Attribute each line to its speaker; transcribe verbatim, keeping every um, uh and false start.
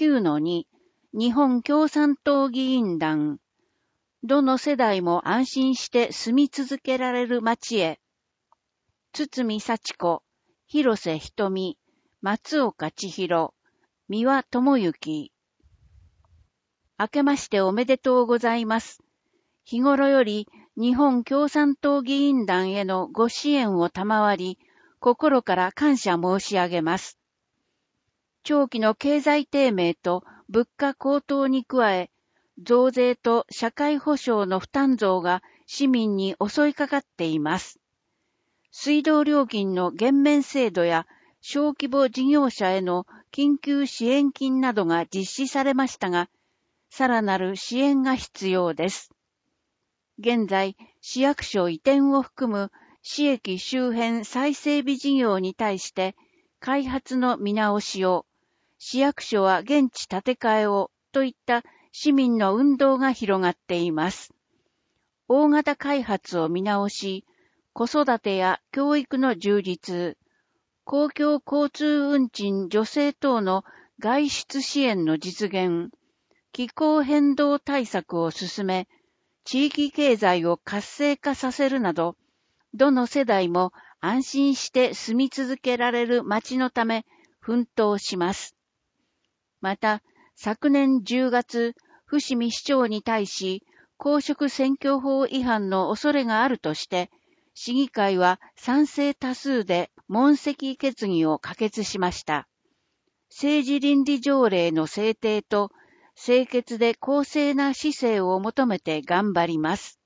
Speaker 1: きゅうのに、日本共産党議員団。どの世代も安心して住み続けられる町へ。堤幸子、広瀬瞳、松岡千尋、三輪智之。明けましておめでとうございます。日頃より日本共産党議員団へのご支援を賜り、心から感謝申し上げます。長期の経済低迷と物価高騰に加え、増税と社会保障の負担増が市民に襲いかかっています。水道料金の減免制度や小規模事業者への緊急支援金などが実施されましたが、さらなる支援が必要です。現在、市役所移転を含む市駅周辺再整備事業に対して開発の見直しを、市役所は現地建て替えをといった市民の運動が広がっています。大型開発を見直し、子育てや教育の充実、公共交通運賃助成等の外出支援の実現、気候変動対策を進め、地域経済を活性化させるなど、どの世代も安心して住み続けられる街のため奮闘します。また、昨年じゅうがつ、伏見市長に対し、公職選挙法違反の恐れがあるとして、市議会は賛成多数で問責決議を可決しました。政治倫理条例の制定と、清潔で公正な市政を求めて頑張ります。